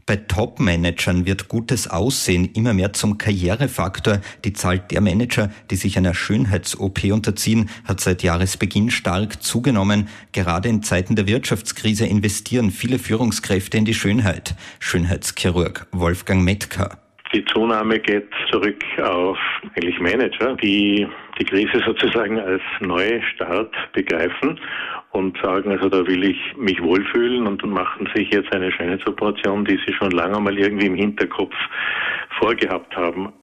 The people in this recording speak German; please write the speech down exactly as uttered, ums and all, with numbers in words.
Bei Top-Managern wird gutes Aussehen immer mehr zum Karrierefaktor. Die Zahl der Manager, die sich einer Schönheits-O P unterziehen, hat seit Jahresbeginn stark zugenommen. Gerade in Zeiten der Wirtschaftskrise investieren viele Führungskräfte in die Schönheit. Schönheitschirurg Wolfgang Mettker. Die Zunahme geht zurück auf eigentlich Manager, die die Krise sozusagen als Neustart begreifen und sagen, also da will ich mich wohlfühlen und machen sich jetzt eine Schönheitsoperation, die sie schon lange mal irgendwie im Hinterkopf vorgehabt haben.